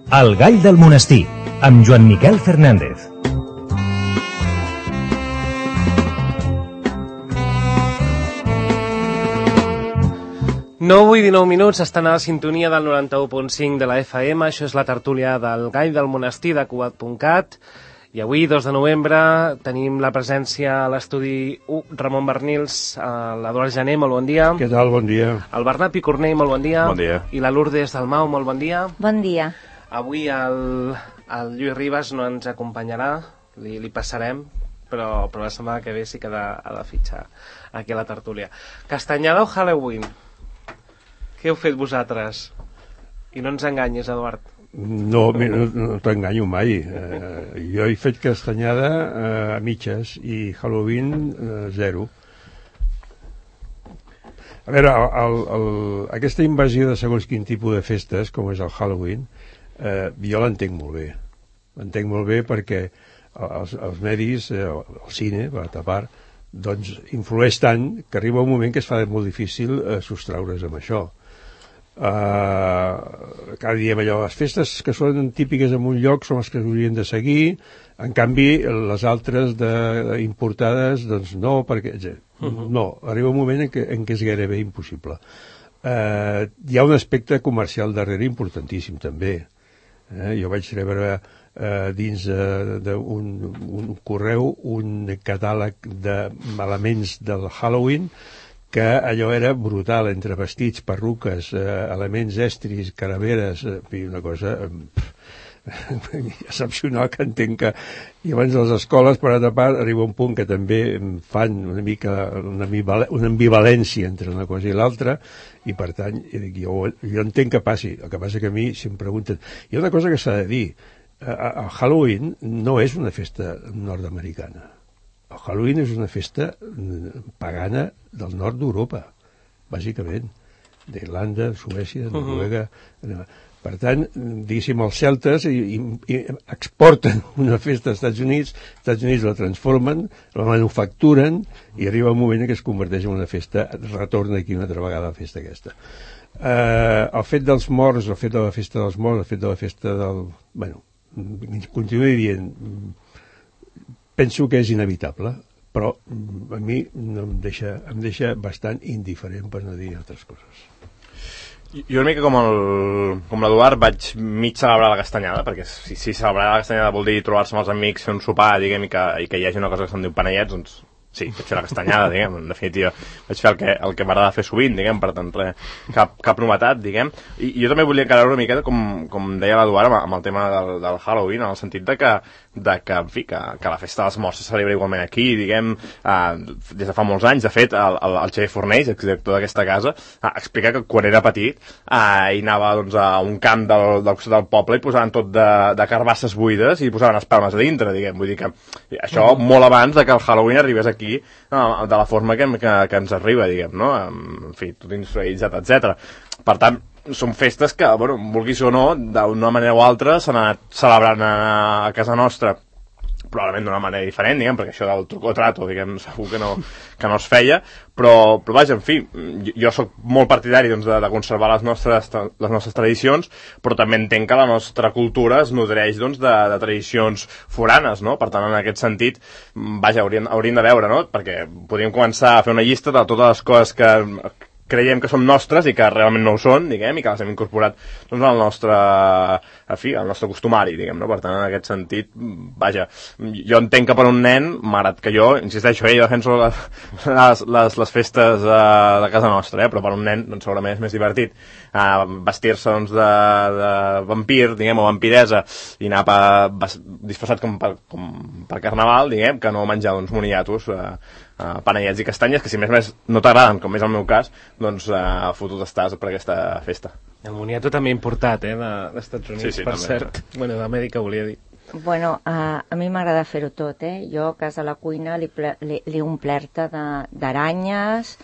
El gall del monestir, amb Joan Miquel Fernández. Avui 19 minuts, estan a la sintonia del 91.5 de la FM. Això és la tertúlia del gall del monestir de Cugat.cat. I avui, 2 de novembre, tenim la presència a l'estudi Ramon Bernils, l'Eduard Jané, molt bon dia. Què tal? Bon dia. El Bernat Picornell, molt bon dia. Bon dia. I la Lourdes Dalmau, molt bon dia. Bon dia. Avui el Lluís Ribas no ens acompanyarà, li passarem, però la setmana que ve sí que ha de fitxar aquí a la tertúlia. Castanyada o Halloween? Què heu fet vosaltres? I no ens enganyis, Eduard. No t'enganyo mai. Jo he fet castanyada a mitges i Halloween 0. A veure, aquesta invasió de segons quin tipus de festes, com és el Halloween, jo l'entenc molt bé. L'entenc molt bé perquè els medis, el cine, per altra part, doncs influeix tant que arriba un moment que es fa molt difícil sostraure's amb això. Cada dia allò, les festes que són típiques en un lloc són les que haurien de seguir, en canvi les altres importades doncs no, perquè no, arriba un moment en què és gairebé impossible. Hi ha un aspecte comercial darrere importantíssim també. Jo vaig rebre dins d'un correu un catàleg d'elements del Halloween que allò era brutal, entre vestits, perruques, elements estris, calaveres, una cosa excepcional, que entenc que i abans de les escoles, per altra part, arriba un punt que també fan una ambivalència entre una cosa i l'altra, i per tant jo entenc que passi. El que passa que a mi si em pregunten, hi ha una cosa que s'ha de dir, el Halloween no és una festa nord-americana. El Halloween és una festa pagana del nord d'Europa, bàsicament, d'Irlanda, Suècia, Noruega. Per tant, diguéssim, els celtes exporten una festa als Estats Units la transformen, la manufacturen i arriba un moment en què es converteix en una festa, retorna aquí una altra vegada a la festa aquesta. El fet dels morts, el fet de la festa dels morts, el fet de la festa del... Bueno, continuo dient... Penso que és inevitable, però a mi em deixa bastant indiferent, per no dir altres coses. Jo una mica com l'Eduard vaig mig celebrar la castanyada, perquè si celebrar la castanyada vol dir trobar-se amb els amics, fer un sopar, diguem, i que hi hagi una cosa que se'n diu panellets, doncs sí, vaig fer la castanyada, diguem, en definitiva. Vaig fer el que m'agrada fer sovint, diguem, per tant, cap novetat, diguem. I jo també volia encarar una miqueta, com deia l'Eduard, amb el tema del Halloween, en el sentit de que en fi, que la festa dels morts se celebra igualment aquí, diguem, des de fa molts anys. De fet, el Xavier Fornells, exdirector d'aquesta casa, explica que quan era petit hi anava doncs, a un camp del costat del poble i posaven tot de carbasses buides i posaven espelmes a dintre, diguem. Vull dir que això molt abans de que el Halloween arribés aquí de la forma que ens arriba, diguem, no? En fi, tot industrialitzat, etc. Per tant, són festes que, bueno, vulguis o no, d'una manera o altra s'han anat celebrant a casa nostra, probablement d'una manera diferent, diguem, perquè això del truco trato, diguem, segur que no es feia, però vaja, en fi, jo sóc molt partidari doncs, de conservar les nostres tradicions, però també entenc que la nostra cultura es nodreix doncs, de tradicions foranes, no? Per tant, en aquest sentit, vaja, hauríem de veure, no? Perquè podríem començar a fer una llista de totes les coses que creiem que són nostres i que realment no ho són, diguem, i que les hem incorporat doncs, al nostre costumari, diguem, no? Per tant, en aquest sentit, vaja, jo entenc que per un nen, malgrat que jo, insisteixo, jo defenso les festes de casa nostra, però per un nen doncs, segurament és més divertit vestir-se doncs, de vampir, diguem, o vampiresa, i anar disfressat com per carnaval, diguem, que no menjar uns moniatos panellets i castanyes, que si més no t'agraden, com és el meu cas, doncs fotut estàs per aquesta festa. El moniato també importat, dels Estats Units, sí, per també, cert. Bueno, d'Amèrica volia dir. Bueno, a mi m'agrada fer-ho tot, Jo a casa a la cuina li omplert d'aranyes,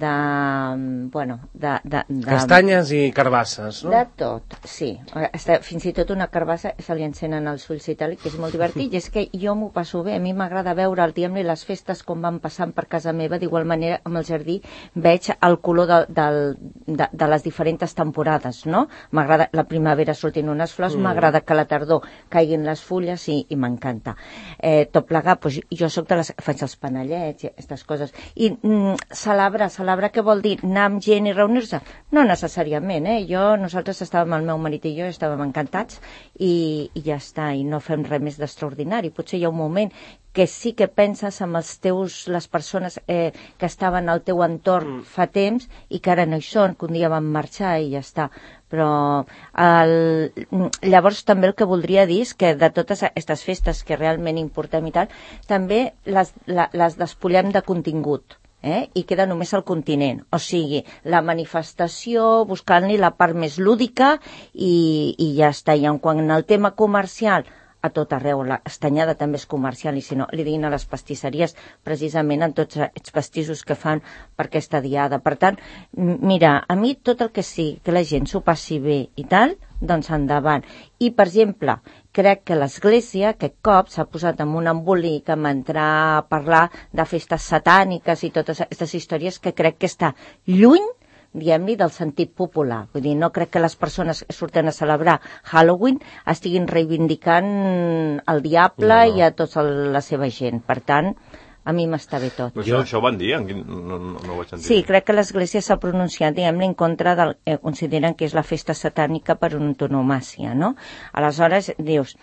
de castanyes i carbasses, no? De tot, sí. Fins i tot una carbassa se li encenen els ulls i tal, que és molt divertit, i és que jo m'ho passo bé. A mi m'agrada veure les festes com van passant per casa meva, d'igual manera amb el jardí veig el color de les diferents temporades, no? M'agrada la primavera sortint unes flors, m'agrada que a la tardor caiguin les fulles i m'encanta. Tot plegat, doncs, jo soc de les... faig els panellets i aquestes coses. I celebrar què vol dir? Anar amb gent i reunir-se? No necessàriament, nosaltres estàvem, el meu marit i jo, estàvem encantats i ja està, i no fem res més d'extraordinari. Potser hi ha un moment que sí que penses amb les persones que estaven al teu entorn fa temps i que ara no hi són, que un dia van marxar i ja està. Però llavors també el que voldria dir és que de totes aquestes festes que realment importem i tal, també les despullem de contingut. I queda només el continent, o sigui, la manifestació, buscant-li la part més lúdica i ja està. I quan el tema comercial, a tot arreu, la castanyada també és comercial, i si no, li diguin a les pastisseries precisament en tots els pastissos que fan per aquesta diada. Per tant, mira, a mi tot el que sigui que la gent s'ho passi bé i tal, doncs endavant. I, per exemple, crec que l'Església aquest cop s'ha posat en un embolic amb entrar a parlar de festes satàniques i totes aquestes històries que crec que està lluny, diguem-li, del sentit popular. Vull dir, no crec que les persones que surten a celebrar Halloween estiguin reivindicant el diable i a tota la seva gent. Per tant, a mi m'està bé tot. Però això ho van dir? No ho vaig sentir. Sí, crec que l'Església s'ha pronunciat, diguem-ne, en contra del... consideren que és la festa satànica per antonomàsia, no? Aleshores, dius...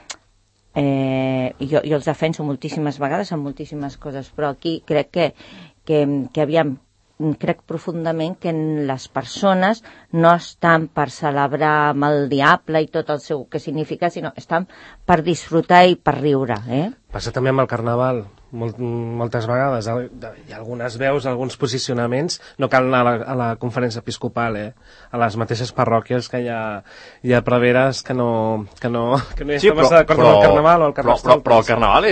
jo els defenso moltíssimes vegades en moltíssimes coses, però aquí crec que aviam, crec profundament que les persones no estan per celebrar amb el diable i tot el seu que significa, sinó estan per disfrutar i per riure. Passa també amb el Carnaval. Moltes vegades hi ha algunes veus, alguns posicionaments, no cal anar a la conferència episcopal, a les mateixes parròquies que hi ha preveres que no hi estem massa d'acord amb el Carnaval o el Carnestoltes. Però el Carnaval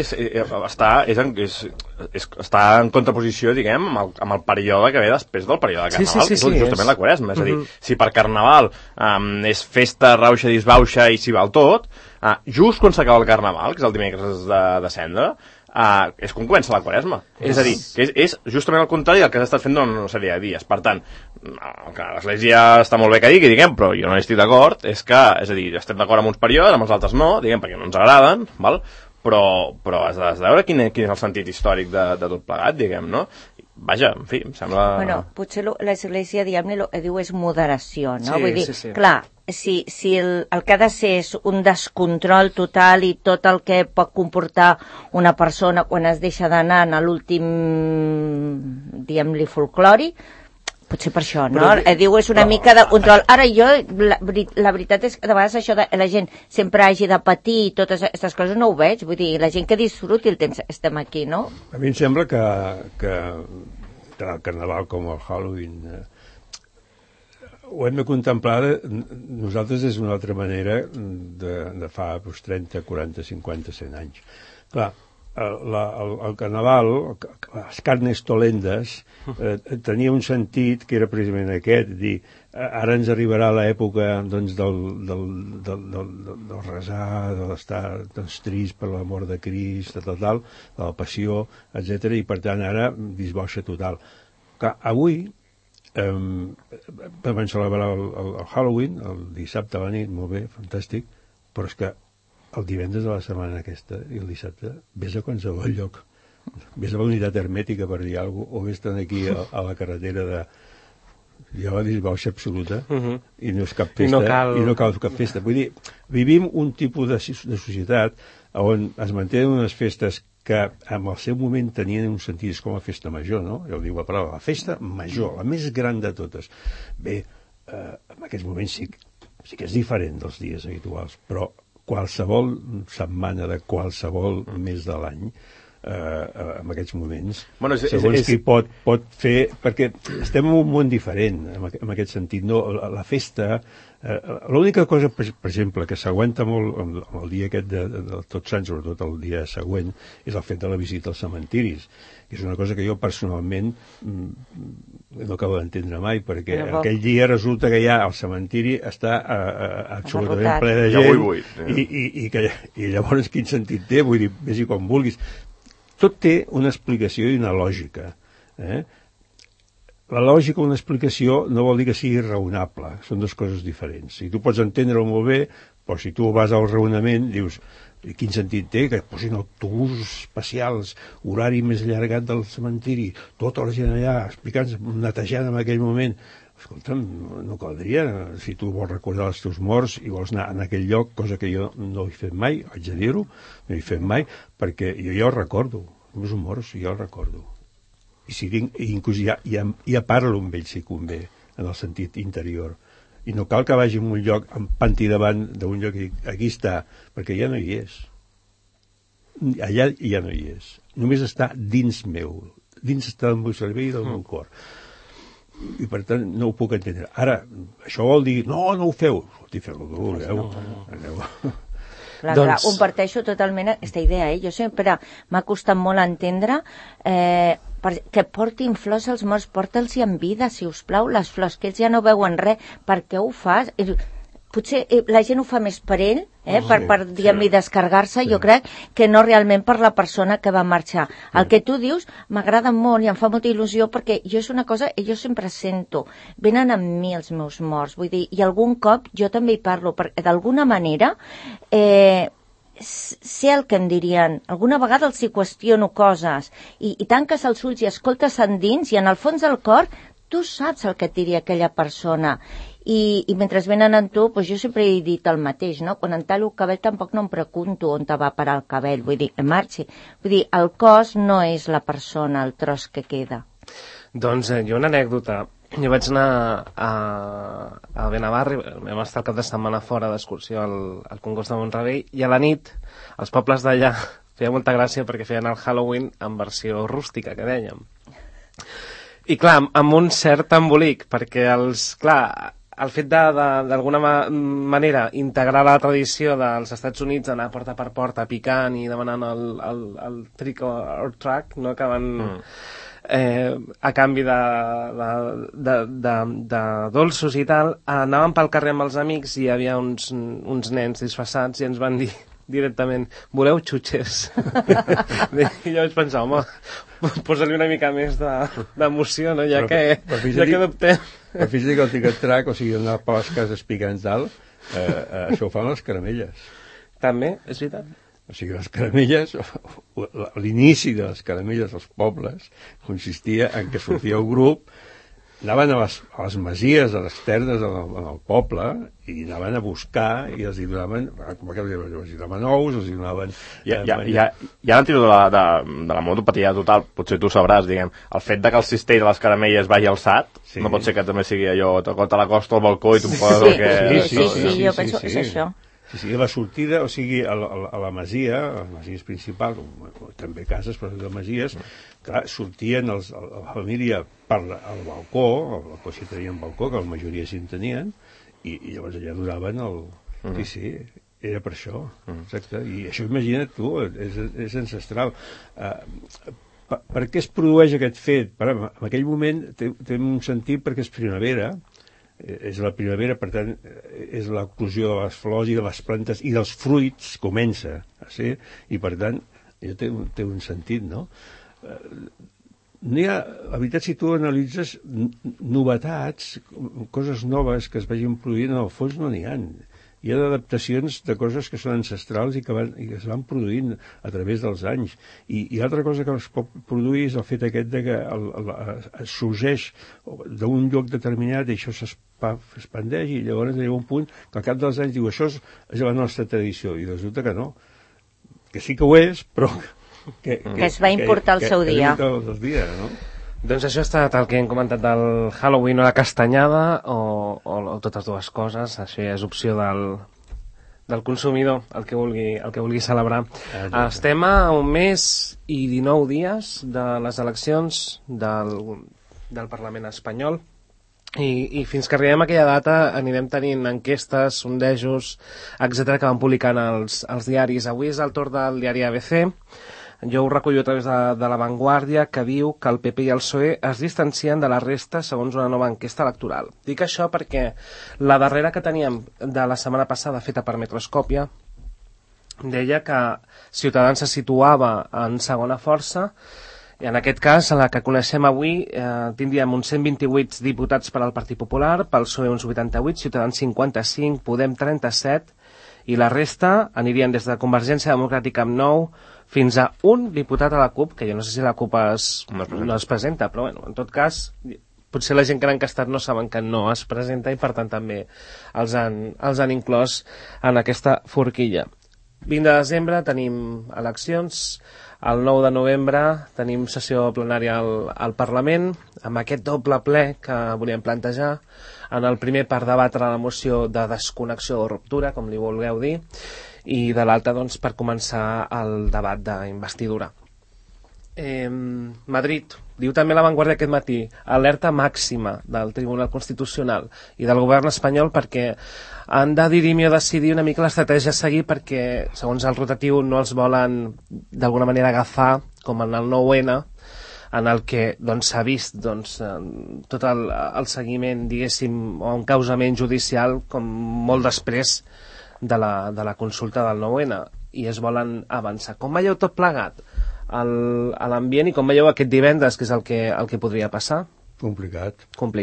està en contraposició, diguem, amb el període que ve després del període de Carnaval, que és justament la Quaresma. És a dir, si per Carnaval és festa, rauxa, disbauxa i s'hi val tot, just quan s'acaba el Carnaval, que és el dimecres de Cendra, és com comença la Quaresma. És a dir, que és justament el contrari del que s'ha estat fent durant una sèrie de dies. Per tant, l'Església està molt bé que diguem, però jo no hi estic d'acord. És a dir, estem d'acord amb uns períodes, amb els altres no, diguem, perquè no ens agraden, val? Però has de veure quin és el sentit històric de tot plegat, diguem, no? Vaja, en fi, em sembla... Bueno, potser l'Església, diguem-ne, el que diu és moderació, no? Vull dir, clar, si el que ha de ser és un descontrol total i tot el que pot comportar una persona quan es deixa d'anar a l'últim, diguem-li, folclori, potser per això, no? Diu, és una mica de control. Ara jo, la veritat és que de vegades això de la gent sempre hagi de patir i totes aquestes coses no ho veig. Vull dir, la gent que disfruti el temps estem aquí, no? A mi em sembla que tant el Carnaval com el Halloween ho hem de contemplar nosaltres és una altra manera de fa 30, 40, 50, 100 anys. Clar, el Carnaval, les Carnestolendes, tenia un sentit que era precisament aquest, dir, ara ens arribarà l'època doncs, del resar, de l'estar doncs, trist per la mort de Crist, de la passió, etc. I per tant ara disbauxa total. Clar, avui vam celebrar el Halloween, el dissabte a la nit, molt bé, fantàstic, però és que el divendres de la setmana aquesta i el dissabte vés a qualsevol lloc, vés a la unitat hermètica per dir alguna cosa, o vés aquí a la carretera de la disbauxa absoluta i no és cap festa i no cal cap festa. Vull dir, vivim un tipus de societat on es mantenen unes festes que en el seu moment tenien un sentit com a festa major, no? Ja ho diu la paraula, la festa major, la més gran de totes. Bé, en aquests moments sí que és diferent dels dies habituals, però qualsevol setmana de qualsevol mes de l'any en aquests moments, segons qui pot fer, perquè estem en un món diferent en aquest sentit, no? La festa, l'única cosa, per exemple, que s'aguanta molt amb el dia aquest de Tots Sants, sobretot el dia següent, és el fet de la visita als cementiris, que és una cosa que jo personalment no acabo d'entendre mai, perquè aquell dia resulta que ja el cementiri està absolutament ple de gent i llavors quin sentit té? Vull dir, vés-hi com vulguis. Tot té una explicació i una lògica. la lògica d'una explicació no vol dir que sigui raonable, són dues coses diferents. Si tu pots entendre-ho molt bé, però si tu vas al raonament, dius, quin sentit té que posin autobusos especials, horari més allargat del cementiri, tota la gent allà explicant, netejant en aquell moment. Escolta'm, no caldria, si tu vols recordar els teus morts i vols anar en aquell lloc, cosa que jo no he fet mai, haig de dir-ho, no he fet mai, perquè jo ja ho recordo, els meus morts ja ho recordo. I si tinc, inclús ja parlo amb ells si convé, en el sentit interior. I no cal que vagi a un lloc amb panti davant d'un lloc i aquí està, perquè ja no hi és. Allà ja no hi és. Només està dins meu, dins del meu cervell i del meu cor. I per tant no ho puc entendre. Ara, això vol dir, no ho feu. Feu-ho, vulgueu. Clar, comparteixo totalment aquesta idea. Jo sempre m'ha costat molt entendre que portin flors als morts, porta'ls-hi en vida, si us plau, les flors, que ells ja no veuen res. Per què ho fas? Potser la gent ho fa més per ell, per diguem-li, descarregar-se, jo crec, que no realment per la persona que va marxar. El que tu dius m'agrada molt i em fa molta il·lusió perquè jo és una cosa, jo sempre sento, venen amb mi els meus morts, vull dir, i algun cop jo també hi parlo, perquè d'alguna manera sé el que em dirien, alguna vegada els hi qüestiono coses i tanques els ulls i escoltes endins i en el fons del cor tu saps el que et diria aquella persona. I mentre venen amb tu, doncs jo sempre he dit el mateix, no? Quan em tallo el cabell tampoc no em pregunto on te va parar el cabell, vull dir, marxi. Vull dir, el cos no és la persona, el tros que queda. Doncs jo una anècdota. Jo vaig anar a Benavarri, vam estar el cap de setmana fora d'excursió al Congost de Mont-rebei, i a la nit, els pobles d'allà feia molta gràcia perquè feien el Halloween en versió rústica, que dèiem. I clar, amb un cert embolic, perquè el fet d'alguna manera integrar la tradició dels Estats Units, anar porta per porta picant i demanant el trick or track, no? Que van a canvi de dolços i tal, anàvem pel carrer amb els amics i hi havia uns nens disfressats i ens van dir directament, voleu xutxes? I jo vaig pensar, home, posa-li una mica més d'emoció, no? Ja que adoptem. Per fins que el ticket track, o sigui, anar per les cases picant dalt, això ho fan les caramelles. També, és veritat. O sigui, les caramelles, l'inici de les caramelles als pobles consistia en que sortia el grup, anaven a les masies, a les terres en el poble, i anaven a buscar i els donaven, com que els donaven ous, els donaven... Hi ha l'antídot de la monopatia total, potser tu sabràs, diguem, el fet de que el cistell de les caramelles vagi alçat, no pot ser que també sigui allò, te l'acosto al balcó i tu em poses el que... Sí, jo penso que és això. Sí, la sortida, o sigui, a la masia, a les masies principals, també cases, però de masies, clar, sortien la família al balcó, si tenien balcó, que la majoria sí en tenien, i llavors allà donaven el... Sí, era per això, exacte. I això, imagina't tu, és ancestral. Per què es produeix aquest fet? En aquell moment té un sentit perquè és primavera, és la primavera, per tant, és l'eclosió de les flors i de les plantes i dels fruits, comença a ser, i per tant, té un sentit, no? No hi ha, la veritat, si tu analitzes novetats, coses noves que es vagin produint, en el fons no n'hi ha. Hi ha adaptacions de coses que són ancestrals i que es van produint a través dels anys. I altra cosa que es pot produir és el fet aquest de que es sorgeix d'un lloc determinat i això s'expandeix i llavors arriba un punt que al cap dels anys diu això és la nostra tradició i resulta que no. Que sí que ho és, però que es va importar el seu dia. No? Doncs això ha estat el que hem comentat del Halloween o la castanyada o totes dues coses. Això ja és opció del consumidor, el que vulgui celebrar. Estem a un mes i 19 dies de les eleccions del Parlament espanyol i fins que arribem a aquella data anirem tenint enquestes, sondejos, etc que van publicant els diaris. Avui és el torn del diari ABC. Jo ho recullo a través de La Vanguardia, que diu que el PP i el PSOE es distancien de la resta segons una nova enquesta electoral. Dic això perquè la darrera que teníem de la setmana passada, feta per Metroscòpia, deia que Ciutadans se situava en segona força I en aquest cas, la que coneixem avui, tindríem uns 128 diputats per al Partit Popular, pel PSOE uns 88, Ciutadans 55, Podem 37, i la resta anirien des de Convergència Democràtica amb 9 fins a un diputat a la CUP, que jo no sé si la CUP no es presenta, però bueno, en tot cas, potser la gent que han encastat no saben que no es presenta i per tant també els han inclòs en aquesta forquilla. 20 de desembre tenim eleccions, el 9 de novembre tenim sessió plenària al Parlament, amb aquest doble ple que volíem plantejar, en el primer per debatre la moció de desconnexió o ruptura, com li vulgueu dir, i de l'altre doncs, per començar el debat d'investidura. Madrid, diu també La Vanguardia aquest matí, alerta màxima del Tribunal Constitucional i del govern espanyol perquè han de dirimir o decidir una mica l'estratègia a seguir perquè, segons el rotatiu, no els volen d'alguna manera agafar, com en el 9-N, en el que s'ha vist tot el seguiment, diguéssim, o un causament judicial com molt després de la consulta del 9-N, i es volen avançar. Com veieu tot plegat a l'ambient i com veieu aquest divendres, que és el que podria passar? Complicat.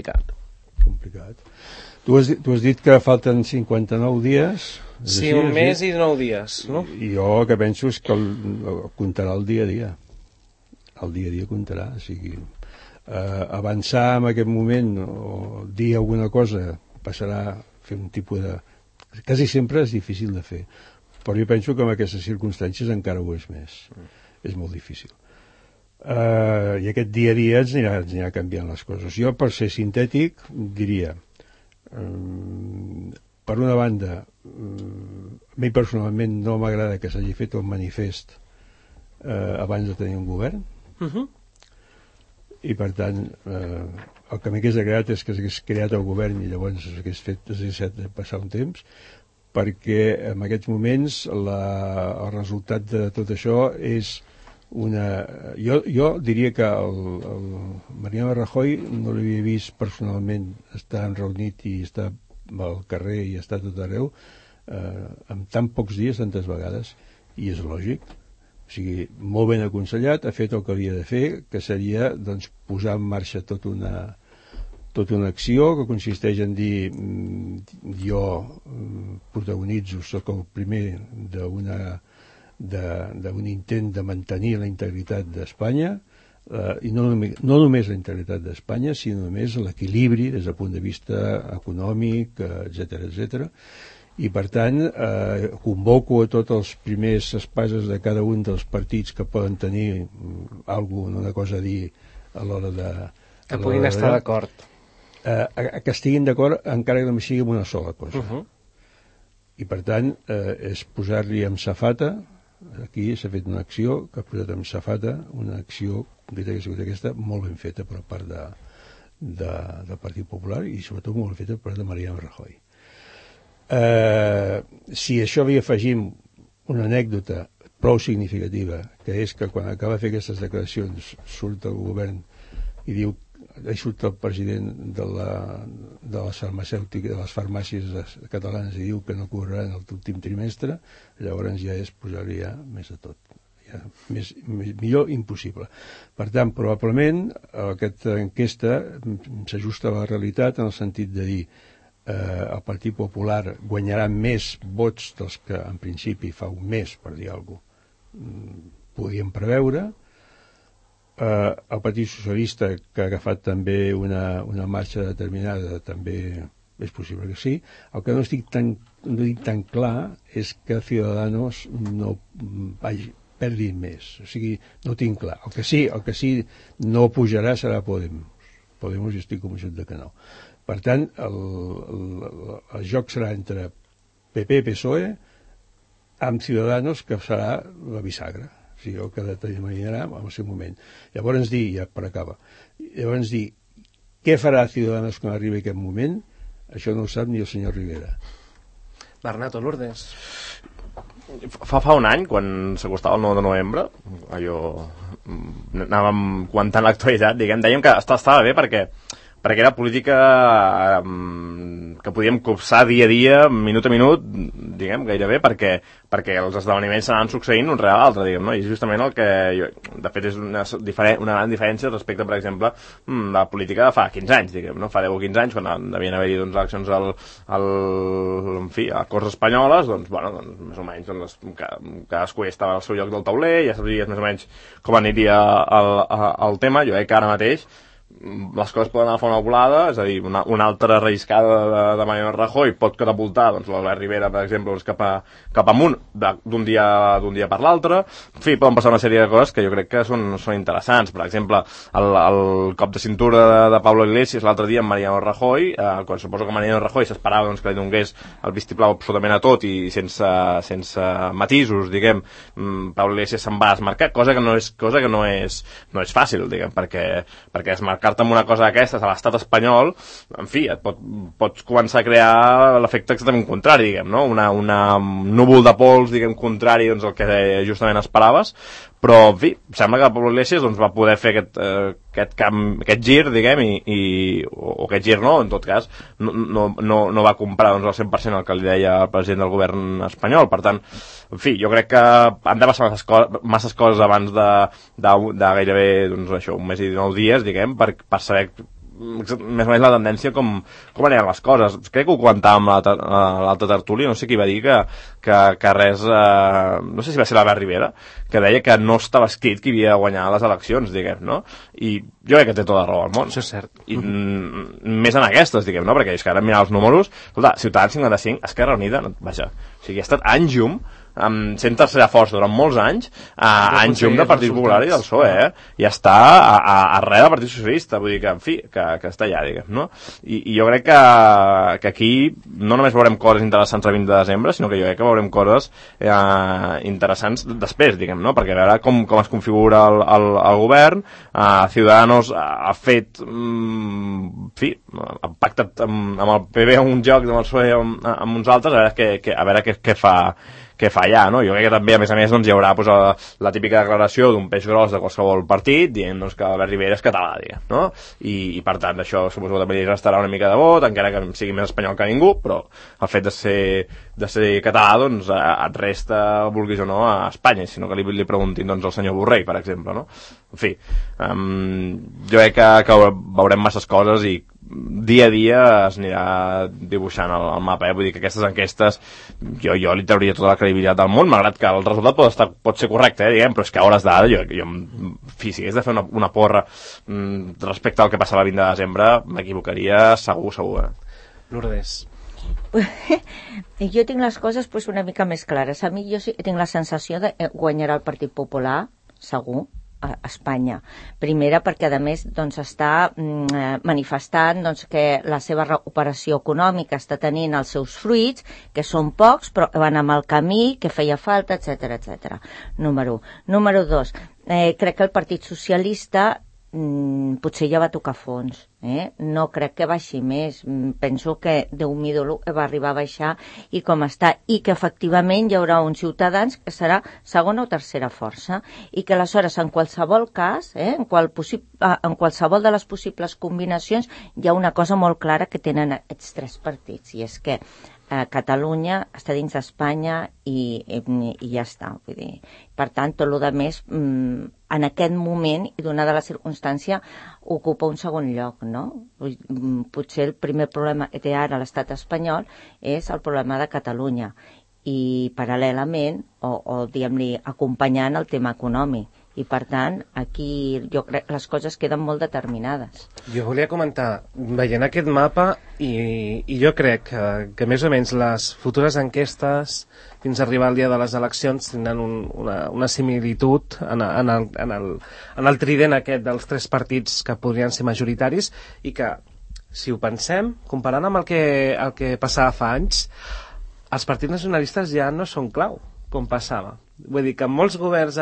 Tu has dit que falten 59 dies. Sí, un mes i 9 dies, no? I jo el que penso és que comptarà el dia a dia. El dia a dia comptarà. O sigui, avançar en aquest moment o dir alguna cosa passarà a fer un tipus de... Quasi sempre és difícil de fer, però jo penso que en aquestes circumstàncies encara ho és més. És molt difícil. I aquest dia a dia ens anirà canviant les coses. Jo, per ser sintètic, diria, per una banda, a mi personalment no m'agrada que s'hagi fet un manifest abans de tenir un govern, i per tant el que m'hagués agradat és que s'hagués creat el govern i llavors s'hagués fet passar un temps, perquè en aquests moments el resultat de tot això és una... Jo diria que el Mariano Rajoy no l'havia vist personalment estar reunit i estar al carrer i estar tot arreu en tan pocs dies, tantes vegades, i és lògic. O sigui, molt ben aconsellat, ha fet el que havia de fer, que seria doncs, posar en marxa tota una acció que consisteix en dir jo protagonitzo, sóc el primer d'un intent de mantenir la integritat d'Espanya, i no només la integritat d'Espanya, sinó només l'equilibri des del punt de vista econòmic, etc. I per tant convoco a tots els primers espases de cada un dels partits que poden tenir alguna cosa a dir a l'hora de... Que puguin estar d'acord. Que estiguin d'acord encara que només sigui una sola cosa. I per tant és posar-li amb safata. Aquí s'ha fet una acció que ha posat amb safata, una acció concreta que ha sigut aquesta, molt ben feta per part del Partit Popular i sobretot molt ben feta per part de Mariano Rajoy. Si això hi afegim una anècdota prou significativa, que és que quan acaba de fer aquestes declaracions surt el govern i diu, surt el president de les farmacèutiques, de les farmàcies catalanes, i diu que no cobraran l'últim trimestre, llavors ja és posar-hi més de tot. Millor impossible. Per tant, probablement aquesta enquesta s'ajusta a la realitat en el sentit de dir el Partit Popular guanyarà més vots dels que en principi fa un mes, per dir alguna cosa, podíem preveure. El Partit Socialista, que ha agafat també una marxa determinada, també és possible que sí. El que no dic tan clar és que Ciudadanos no perdi més. O sigui, no tinc clar. El que sí no pujarà serà Podemos. Podemos jo estic convençut de que no. Per tant, el joc serà entre PP i PSOE amb Ciudadanos, que serà la bisagra. O sigui, el que determinarà en el seu moment. Llavors dir, què farà Ciudadanos quan arribi aquest moment? Això no ho sap ni el senyor Rivera. Bernat o Lourdes? Fa un any, quan s'acostava el 9 de novembre, anàvem comentant l'actualitat, dèiem que estava bé perquè era política que podíem copsar dia a dia, minut a minut, diguem, gairebé, perquè els esdeveniments s'anaven succeint un rere l'altre, diguem, no? I és justament el que, de fet, és una gran diferència respecte, per exemple, la política de fa 15 anys, diguem, no? Fa 10 o 15 anys, quan devien haver-hi doncs, eleccions a Corts Espanyoles, doncs, bueno, doncs, més o menys, doncs, cadascú estava al seu lloc del tauler, ja sabies més o menys com aniria el tema. Jo crec que ara mateix les coses poden agafar una volada, és a dir, una altra relliscada de Mariano Rajoy pot catapultar doncs, l'Albert Rivera, per exemple, doncs, cap amunt d'un dia per l'altre. En fi, poden passar una sèrie de coses que jo crec que són interessants. Per exemple, el cop de cintura de Pablo Iglesias l'altre dia amb Mariano Rajoy, quan suposo que Mariano Rajoy s'esperava doncs, que li donés el vistiplau absolutament a tot i sense matisos, diguem, Pablo Iglesias se'n va desmarcar, cosa que no és fàcil, diguem, perquè desmarcar-te amb una cosa d'aquestes a l'estat espanyol, en fi, pots començar a crear l'efecte exactament contrari, diguem, no? Un núvol de pols, diguem, contrari doncs, al que justament esperaves, però, en fi, sembla que Pablo Iglesias doncs, va poder fer aquest gir, diguem, o aquest gir no, en tot cas, no va comprar doncs, el 100% el que li deia el president del govern espanyol. Per tant, en fi, jo crec que han de passar masses coses abans de gairebé doncs, això, un mes i 9 dies, diguem, per saber més o menys la tendència com aniran les coses. Crec que ho comentàvem a l'altra tertúlia, no sé qui va dir que res, no sé si va ser l'Albert Rivera, que deia que no estava escrit qui havia de guanyar les eleccions, diguem, no? I jo crec que té tota la raó al món. Això és cert. I més en aquestes, diguem, no? Perquè és que ara mirar els números, escolta, Ciutadans 55, Esquerra Unida, vaja, o sigui, ha estat anys llum, sent tercera força durant molts anys, anys llum del Partit Popular i del PSOE, i està arrere del Partit Socialista, vull dir que, en fi, que està allà, diguem, no? I jo crec que aquí no només veurem coses interessants el 20 de desembre, sinó que jo crec que veurem coses interessants després, diguem, no? Perquè a veure com es configura el govern, Ciudadanos ha fet, en fi, ha pactat amb el PP un joc, amb el PSOE amb uns altres, a veure què fa allà, no? Jo crec que també, a més, doncs, hi haurà doncs, la típica declaració d'un peix gros de qualsevol partit dient doncs, que Albert Rivera és català, diguem, no? I per tant, això suposo que també li restarà una mica de vot, encara que sigui més espanyol que ningú, però el fet de ser català, doncs, et resta, vulguis o no, a Espanya, sinó que li preguntin doncs, al senyor Borrell, per exemple, no? En fi, jo crec que veurem masses coses i dia a dia es anirà dibuixant el mapa, vull dir que aquestes enquestes jo li trauria tota la credibilitat del món, malgrat que el resultat pot ser correcte, diguem, però és que a hores d'ara jo en fi, si hagués de fer una porra respecte al que passava el 20 de desembre m'equivocaria segur. Lourdes. Jo tinc les coses pues, una mica més clares. A mi jo sí tinc la sensació de guanyarà el Partit Popular, segur, a Espanya. Primera perquè a més doncs, està manifestant doncs, que la seva recuperació econòmica està tenint els seus fruits, que són pocs però van amb el camí, que feia falta, etc. Número 1. Número 2. Crec que el Partit Socialista potser ja va tocar fons, no crec que baixi més, penso que Déu m'hi do va arribar a baixar i com està, i que efectivament hi haurà uns Ciutadans que serà segona o tercera força, i que aleshores en qualsevol cas, en qualsevol de les possibles combinacions hi ha una cosa molt clara que tenen aquests tres partits, i és que Catalunya està dins d'Espanya i ja està. Vull dir. Per tant, tot el que més en aquest moment i donada la circumstància ocupa un segon lloc, no? Potser el primer problema que té ara l'estat espanyol és el problema de Catalunya i paral·lelament o diguem-li acompanyant el tema econòmic. I per tant, aquí jo crec que les coses queden molt determinades. Jo volia comentar, veient aquest mapa, i jo crec que més o menys les futures enquestes fins a arribar al dia de les eleccions tindran una similitud en el trident aquest dels tres partits que podrien ser majoritaris, i que, si ho pensem, comparant amb el que passava fa anys, els partits nacionalistes ja no són clau, com passava. Vull dir que molts governs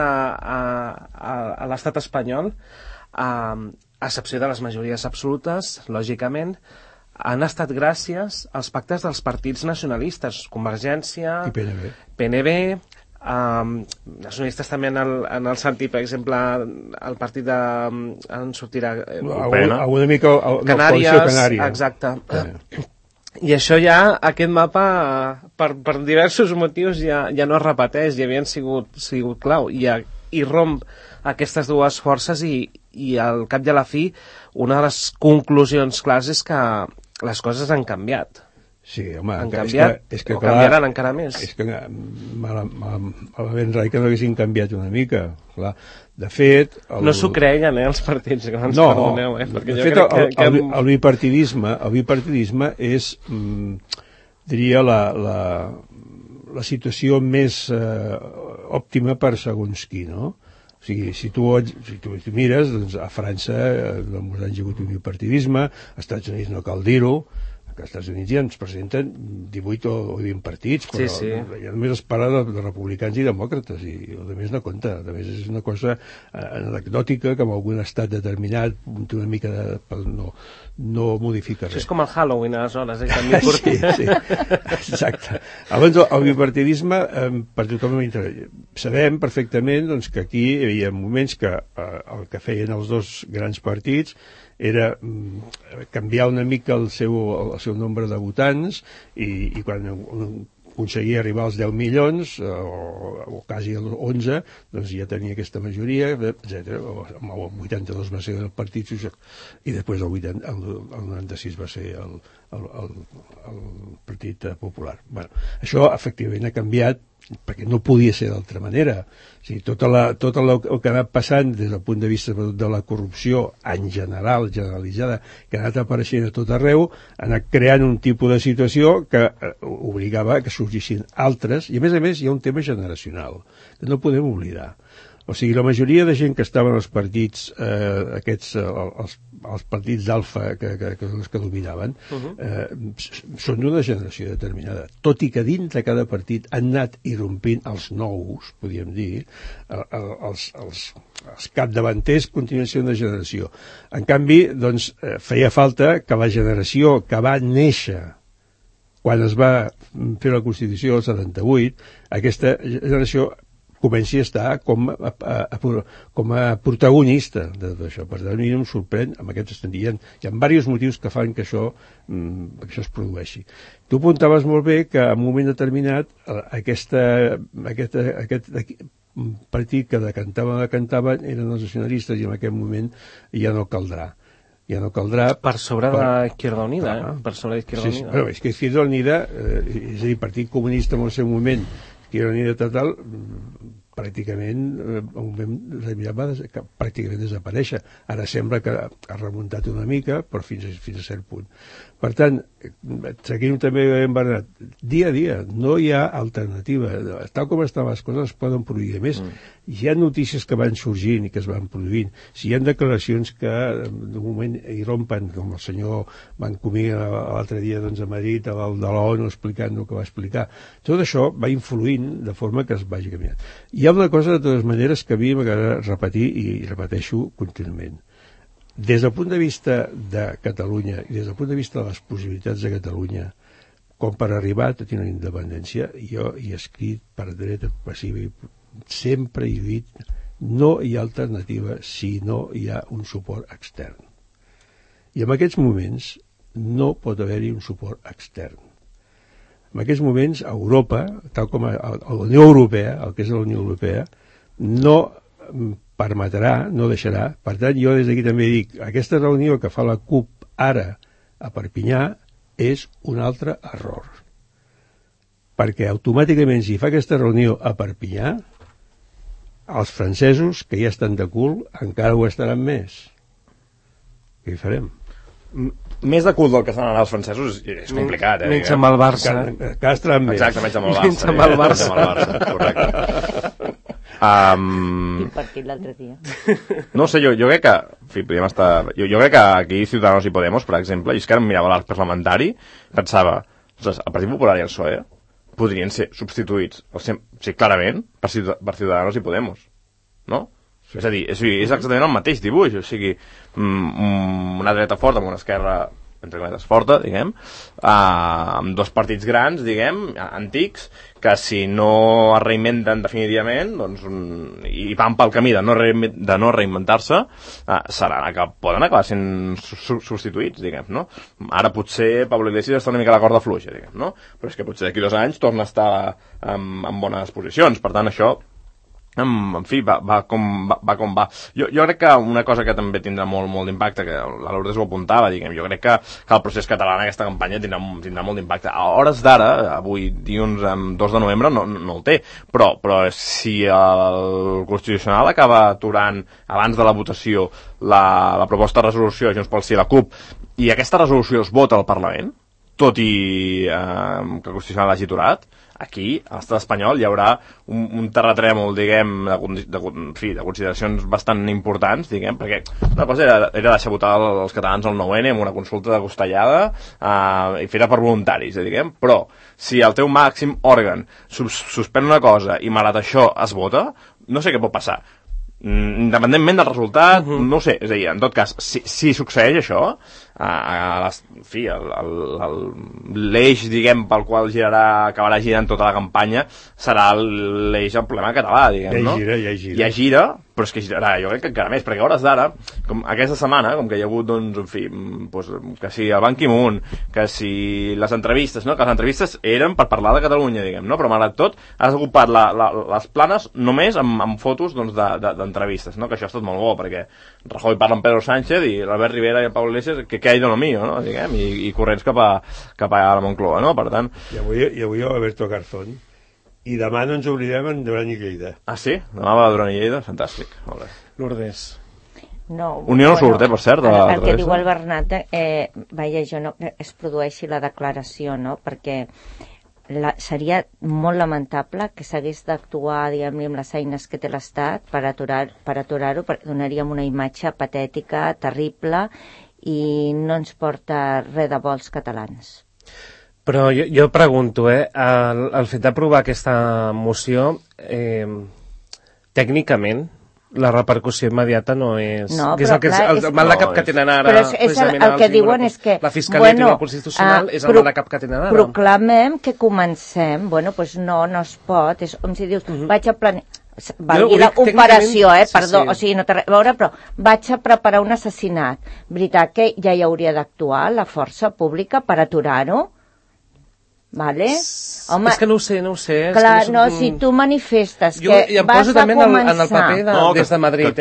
a l'estat espanyol, a excepció de les majories absolutes, lògicament, han estat gràcies als pactes dels partits nacionalistes, Convergència i PNB, nacionalistes també en el sentit, per exemple, el partit de... on sortirà? Una mica Canàries, exacte. I això ja, aquest mapa per diversos motius ja no es repeteix i havien sigut clau i romp aquestes dues forces i al cap i a la fi una de les conclusions clars és que les coses han canviat. Sí, home, han canviat, és que o canviaran encara més. És que malament rai que no haguessin canviat una mica, clar. De fet... No s'ho creien, els partits, que ens perdoneu, perquè de jo fet, crec que... el bipartidisme és, diria, la situació més òptima per segons qui, no? O sigui, si tu mires, doncs a França, en molts anys hi ha hagut un bipartidisme, als Estats Units no cal dir-ho, que als Estats Units ja ens presenten 18 o 20 partits, però ja només es parla de republicans i demòcrates, i el més no compta. A més, és una cosa anecdòtica que en algun estat determinat té una mica de... no modifica res. Això és com el Halloween, aleshores, també sí, exacte. Abans, el bipartidisme, per tothom sabem perfectament doncs, que aquí hi havia moments que el que feien els dos grans partits era canviar una mica el seu nombre de votants i quan aconseguia arribar als 10 milions o quasi als 11, doncs ja tenia aquesta majoria, etc. El 82 va ser el Partit Socialista i després el 96 va ser el Partit Popular. Bueno, això efectivament ha canviat perquè no podia ser d'altra manera. O sigui, tot el que ha anat passant des del punt de vista de la corrupció en general, generalitzada, que ha anat apareixent a tot arreu, ha anat creant un tipus de situació que obligava que sorgissin altres, i a més hi ha un tema generacional que no podem oblidar. O sigui, la majoria de gent que estaven als partits els partits d'alfa que dominaven són d'una generació determinada, tot i que dins de cada partit han anat irrompint els nous, podríem dir, els capdavanters continuen sent una generació. En canvi, doncs, feia falta que la generació que va néixer quan es va fer la Constitució del 78, aquesta generació comenci a estar com a protagonista de tot això. Per tant, a mi no em sorprèn amb aquest estat. Hi ha diversos motius que fan que això es produeixi. Tu apuntaves molt bé que en un moment determinat aquest partit que decantaven eren els nacionalistes i en aquest moment ja no caldrà. Per sobre d'Izquierda Unida, per sobre d'Izquierda Unida. Però és que Izquierda Unida, és a dir, Partit Comunista en el seu moment, Izquierda Unida total, pràcticament va pràcticament desaparèixer. Ara sembla que ha remuntat una mica, però fins a cert punt. Per tant, seguim també en Bernat, dia a dia, no hi ha alternativa. Tal com estan les coses es poden produir. A més, hi ha notícies que van sorgint i que es van produint. Si hi ha declaracions que de moment irrompen, com el senyor Mancomí l'altre dia a Madrid, de l'ONU explicant el que va explicar, tot això va influint de forma que es vagi canviant. Hi ha una cosa, de totes maneres, que a mi m'agrada repetir i repeteixo contínuament. Des del punt de vista de Catalunya i des del punt de vista de les possibilitats de Catalunya, com per arribar a tenir una independència, jo hi he escrit per dret passiva i sempre he dit no hi ha alternativa si no hi ha un suport extern. I en aquests moments no pot haver-hi un suport extern. En aquests moments Europa, tal com a la Unió Europea, el que és la Unió Europea, no permetrà, no deixarà. Per tant, jo des d'aquí també dic, aquesta reunió que fa la CUP ara a Perpinyà és un altre error. Perquè automàticament, si fa aquesta reunió a Perpinyà, els francesos, que ja estan de cul, encara ho estaran més. Què hi farem? Més de cul del que estan ara els francesos és complicat, Menys amb el Barça. Encara estaran més. Exacte, menys amb el Barça. Menys amb el Barça. Correcte. Quin partit l'altre dia. No sé, jo crec que en fi, podríem estar... Jo crec que aquí Ciudadanos i Podemos, per exemple, i és que ara em mirava l'arc parlamentari, pensava, ostres, el Partit Popular i el PSOE podrien ser substituïts, clarament, per Ciudadanos i Podemos, no? Sí. És a dir, és exactament el mateix dibuix, o sigui, una dreta forta amb una esquerra entre cometes, forta, diguem, amb 2 partits grans, diguem, antics, que si no es reinventen definitivament, doncs, i van pel camí de no reinventar-se, poden acabar sent substituïts, diguem, no? Ara potser Pablo Iglesias està una mica a la corda fluixa, diguem, no? Però és que potser d'aquí 2 anys torna a estar en bones posicions, per tant això en fi, va com va. Jo crec que una cosa que també tindrà molt d'impacte, que la Lourdes ho apuntava, diguem, jo crec que el procés català en aquesta campanya tindrà molt d'impacte. A hores d'ara, avui dilluns 2 de novembre, no el té, però si el Constitucional acaba aturant abans de la votació la proposta de resolució de Junts pel Sí i la CUP, i aquesta resolució es vota al Parlament, tot i que el Constitucional l'hagi aturat, aquí, a l'estat espanyol, hi haurà un terratrèmol, diguem, de consideracions bastant importants, diguem, perquè una cosa era deixar votar els catalans al 9N amb una consulta de costellada i feta per voluntaris, diguem, però si el teu màxim òrgan suspèn una cosa i malgrat això es vota, no sé què pot passar. Independentment del resultat, no ho sé, és a dir, en tot cas, si succeeix això, l'eix, diguem, pel qual acabarà girant tota la campanya serà l'eix del problema català, diguem, no? Ja gira, però és que girarà, jo crec que encara més, perquè a hores d'ara, com aquesta setmana, com que hi ha hagut, doncs, en fi, que si el Ban Ki-moon, que si les entrevistes, no? Que les entrevistes eren per parlar de Catalunya, diguem, no? Però malgrat tot, has ocupat les planes només amb fotos, doncs, d'entrevistes, no? Que això ha estat molt bo, perquè Rajoy parla amb Pedro Sánchez i l'Albert Rivera i el Pablo Iglesias, que ha ido lo mío, no? Diguem, i corrents cap a la Moncloa, no? Per tant... I avui Alberto Garzón. I demà no ens oblidem en Duran i Lleida. Ah, sí? Demà va a Duran i Lleida? Fantàstic. Molt bé. Lourdes. Unió no surt, per cert. El que diu el Bernat, jo no es produeixi la declaració, no? Perquè seria molt lamentable que s'hagués d'actuar, diguem-ne, amb les eines que té l'Estat per aturar-ho, perquè donaríem una imatge patètica, terrible, i no ens porta res de bo als catalans. Però jo pregunto, el fet d'aprovar aquesta moció, tècnicament, la repercussió immediata no és... No, que és el mal de cap que tenen ara... Però el que diuen és que... La Fiscalia Tribunal Constitucional és el mal de cap que tenen ara. Proclamem que comencem, doncs no es pot, és com si dius, vaig a planejar... Valgui l'operació, perdó, sí. O sigui, no té res a veure, però vaig a preparar un assassinat. Veritat que ja hi hauria d'actuar la força pública per aturar-ho? Vale? Home, és que no ho sé. Clar, és que no, si tu manifestes que vas a començar... Jo em poso també en el paper des de Madrid.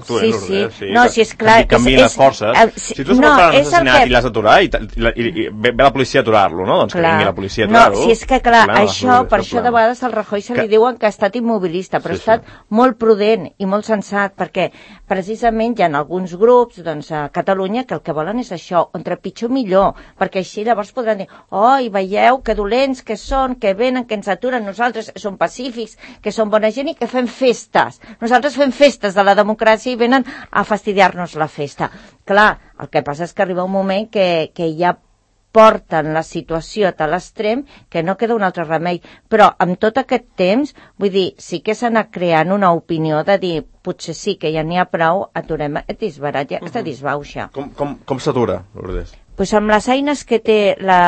Sí. No, si és clar... Que canviïn les forces. Si tu has preparat un assassinat i l'has d'aturar, i ve la policia a aturar-lo, no? Doncs que vingui la policia a aturar-lo. No, si és que clar, per això de vegades al Rajoy se li diuen que ha estat immobilista, però ha estat molt prudent i molt sensat, perquè precisament hi ha alguns grups a Catalunya que el que volen és això, entre pitjor millor, perquè així llavors podran dir, i veieu que dolents que són, que venen, que ens aturen, nosaltres som pacífics, que som bona gent i que fem festes. Nosaltres fem festes de la democràcia i venen a fastidiar-nos la festa. Clar, el que passa és que arriba un moment que ja porten la situació a tal extrem que no queda un altre remei. Però amb tot aquest temps, vull dir, sí que s'ha anat creant una opinió de dir, potser sí que ja n'hi ha prou, aturem aquest disbarat, ja està disbauxa. Com s'atura, Lourdes? Pues amb les eines que té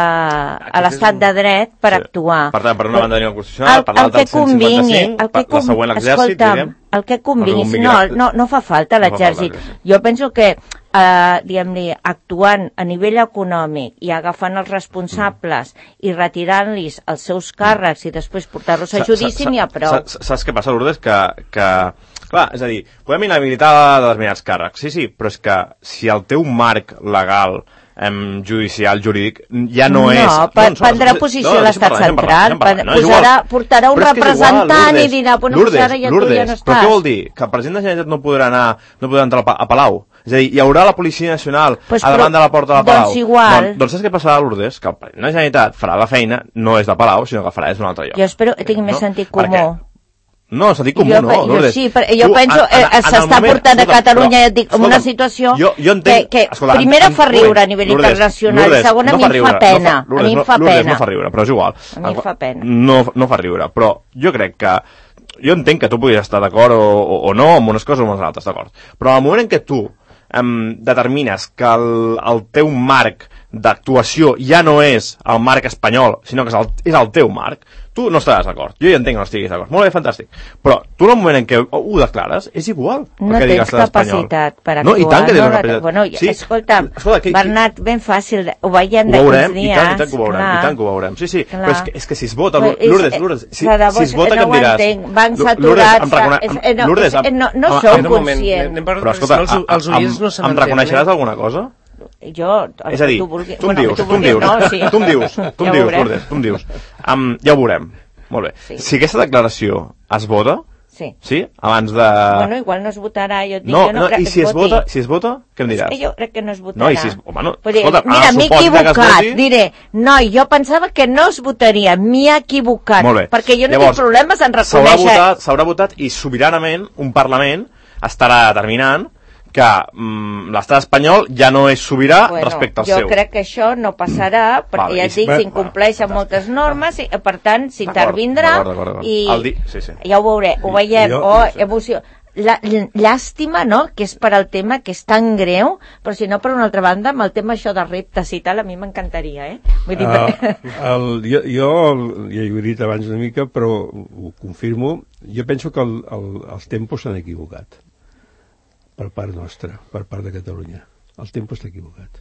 l'estat de dret per actuar. Per tant, per una banda tenim el Constitucional, per l'altra el 155, la següent l'exèrcit, diguem. El que convingui, no fa falta l'exèrcit. Jo penso que, diguem-ne, actuant a nivell econòmic i agafant els responsables i retirant-los els seus càrrecs i després portar-los a judici, n'hi ha prou. Saps què passa, Lourdes? Que clar, és a dir, podem inhabilitar determinats càrrecs, sí, però és que si el teu marc legal judicial, jurídic, ja no és... No, prendrà posició l'estat central, portarà un representant i dirà, bueno, pues ara ja tu ja no estàs. Però què vol dir? Que el president de la Generalitat no podrà entrar a Palau? És a dir, hi haurà la Policia Nacional a davant de la porta de la Palau. Doncs igual. Doncs saps què passarà, Lourdes? Que el president de la Generalitat farà la feina, no és de Palau, sinó que farà és d'un altre lloc. Jo espero que tingui més sentit comú. No, sentit comú no, Lourdes. Jo penso, s'està portant a Catalunya en una situació que primera fa riure a nivell internacional, segona a mi em fa pena. A mi em fa pena. No fa riure, però és igual. A mi em fa pena. No fa riure, però jo crec que... Jo entenc que tu puguis estar d'acord o no amb unes coses o amb unes altres, d'acord. Però al moment en què tu determines que el teu marc d'actuació ja no és el marc espanyol, sinó que és el teu marc, tu no estaràs d'acord. Jo ja entenc que no estiguis d'acord. Molt bé, fantàstic. Però tu en el moment en què ho declares, és igual. No tens capacitat per actuar. No, i tant que tens capacitat. Bueno, sí. Escolta, Bernat, ben fàcil, ho veiem d'aquests dies. I tant que ho veurem. Sí, però és que si es vota... Lourdes, si es vota, què em diràs? Van saturats. Lourdes, no som conscients. Però escolta, em reconeixeràs alguna cosa? Jo, és a dir, tu em dius, Lourdes, tu em dius, ja ho veurem, molt bé. Sí. Si aquesta declaració es vota, sí? Abans de... Bueno, igual no es votarà, jo et dic, jo no crec que es voti. Si es vota, què em diràs? És que jo crec que no es votarà. No, i si es... Home, no, escolta, mira, m'he equivocat, diré, no, jo pensava que no es votaria, m'he equivocat, perquè jo no tinc problemes en reconèixer... S'haurà votat i sobiranament un Parlament estarà determinant que l'estat espanyol ja no és sobirà respecte al seu. Jo crec que això no passarà, perquè ja et dic, s'incompleixen moltes normes, i per tant s'intervindrà i ja ho veiem, emoció. Llàstima, no?, que és per al tema que és tan greu, però si no, per una altra banda, amb el tema això de reptes i tal, a mi m'encantaria, Vull dir... Jo ja ho he dit abans una mica, però ho confirmo, jo penso que els tempos s'han equivocat. Per part nostra, per part de Catalunya. El tempo està equivocat.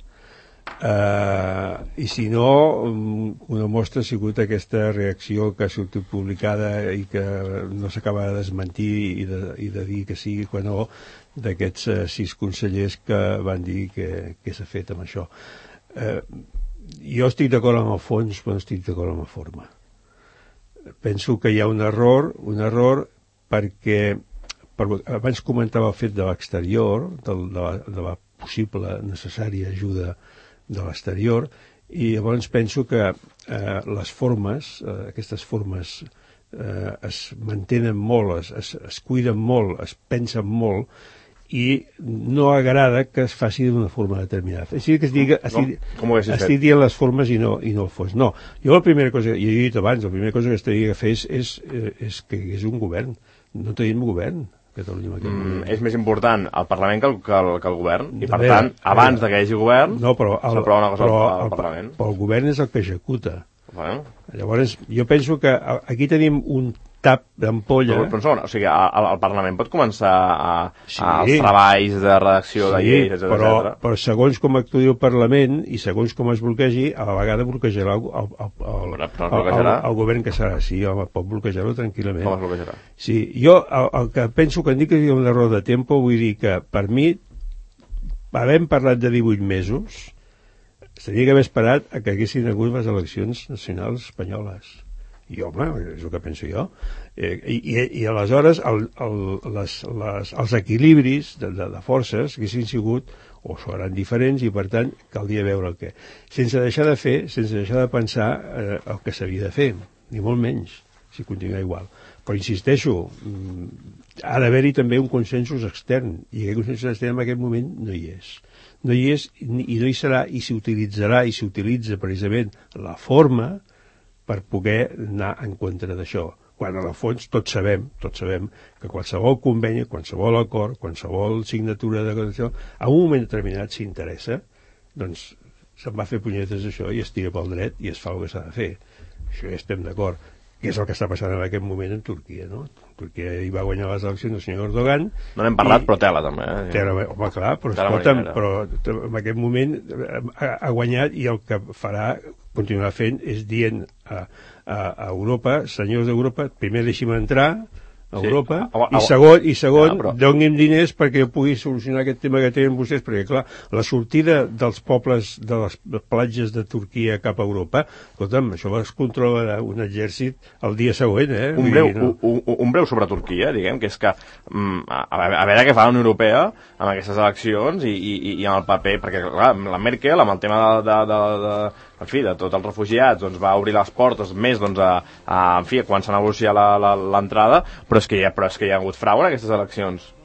I si no, una mostra ha sigut aquesta reacció que ha sortit publicada i que no s'acaba de desmentir i de dir que sí que no, d'aquests 6 consellers que van dir que s'ha fet amb això. Jo estic d'acord amb el fons, però no estic d'acord amb la forma. Penso que hi ha un error perquè abans comentava el fet de l'exterior, de la possible necessària ajuda de l'exterior, i llavors penso que les formes, aquestes formes es mantenen molt, es cuiden molt, es pensen molt, i no agrada que es faci d'una forma determinada. Així que estic dient les formes i no el fons. No, jo la primera cosa, i he dit abans, la primera cosa que estaria a fer és que hi hagués un govern. No tenim govern. És més important el Parlament que el govern, i per tant, abans que hi hagi govern, s'aprova una cosa al Parlament. Però el govern és el que executa. Llavors, jo penso que aquí tenim un tap d'ampolla. Però un segon, o sigui, el Parlament pot començar els treballs de redacció de lleis, etc. Però segons com actuï el Parlament i segons com es bloquegi, a la vegada bloquejarà el govern que serà. Sí, home, pot bloquejar-lo tranquil·lament. Com es bloquejarà? Sí, jo el que penso que dic que hi ha un error de tempo, vull dir que per mi, havent parlat de 18 mesos, s'hauria d'haver esperat a que haguessin hagut les eleccions nacionals espanyoles. I home, és el que penso jo. I aleshores els equilibris de forces haguessin sigut o seran diferents, i per tant caldria veure el què. Sense deixar de pensar el que s'havia de fer, ni molt menys, si continua igual. Però insisteixo, ha d'haver-hi també un consensus extern, i aquest consensus extern en aquest moment no hi és. No hi és i no hi serà, i s'utilitzarà i s'utilitza precisament la forma per poder anar en contra d'això. Quan a la fons tots sabem que qualsevol conveni, qualsevol acord, qualsevol signatura de això, a un moment determinat s'interessa, doncs se'n va fer punyetes d'això i es tira pel dret i es fa el que s'ha de fer. Això ja estem d'acord. Que és el que està passant en aquest moment en Turquia, no? Turquia hi va guanyar les eleccions el senyor Erdogan. No n'hem parlat, però tela, també. Home, clar, però escolta'm, però en aquest moment ha guanyat, i el que farà, continuarà fent, és dient a Europa, senyors d'Europa, primer deixi'm entrar a Europa, i segon, doni'm diners perquè jo pugui solucionar aquest tema que tenen vostès, perquè clar, la sortida dels pobles de les platges de Turquia cap a Europa, escolta'm, això es controla un exèrcit el dia següent, Un breu sobre Turquia, diguem, que és que a veure què fa la Unió Europea amb aquestes eleccions i amb el paper, perquè clar, la Merkel, amb el tema de tots els refugiats, doncs va obrir les portes més, doncs, quan s'ha negociat l'entrada, però és que hi ha hagut frau en aquestes eleccions.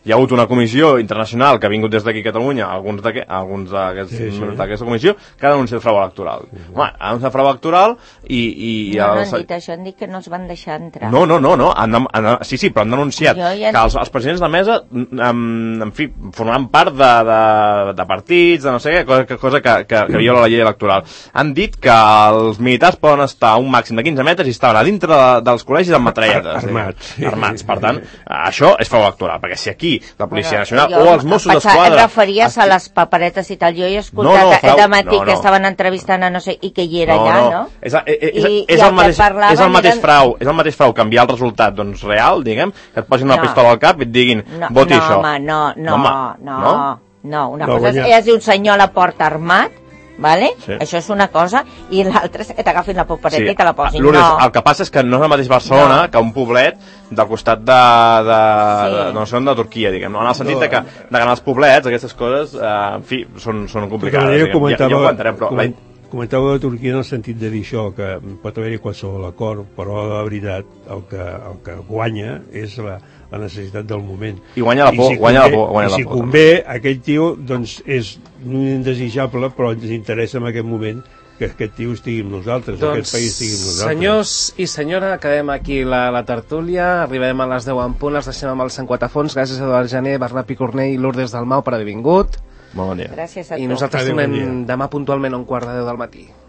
hi ha hagut una comissió internacional que ha vingut des d'aquí a Catalunya, alguns d'aquesta comissió, que ha denunciat frau electoral. Home, ha denunciat frau electoral i no han dit això, han dit que no els van deixar entrar. No, sí, però han denunciat que els presidents de mesa, en fi, formaven part de partits, de no sé què, cosa que viola la llei electoral. Han dit que els militars poden estar a un màxim de 15 metres i estaven a dintre dels col·legis amb metralletes. Armats. Per tant, això és frau electoral, perquè si aquí la Policia Nacional o els Mossos d'Esquadra... Et referies a les paperetes i tal. Jo he escoltat de matí que estaven entrevistant a no sé, i que hi era allà, no? És el mateix frau canviar el resultat real, diguem, que et posin una pistola al cap i et diguin voti això. No, una cosa és dir un senyor a la porta armat, vale? Sí. Això és una cosa, i l'altra és que t'agafin la papereta i te la posin. El que passa és que no és el mateix Barcelona que un poblet del costat de Turquia, diguem, en el sentit que en els poblets aquestes coses, en fi, són complicades. Ja ho aguantarem, però... Comentava de Turquia en el sentit de dir això, que pot haver-hi qualsevol acord, però la veritat el que guanya és la necessitat del moment. I guanya la por. I si convé, aquell tio doncs, és indesitjable, però ens interessa en aquest moment que aquest tio estigui amb nosaltres, que aquest país estigui amb nosaltres. Senyors i senyora, acabem aquí la tertúlia, arribarem a les 10 en punt, les deixem amb els 50 fons. Gràcies a Eduard Jané, Bernat Picornell i Lourdes Dalmau per haver vingut. Molt bon dia. Gràcies a I nosaltres tornem demà puntualment a 11:15 del matí.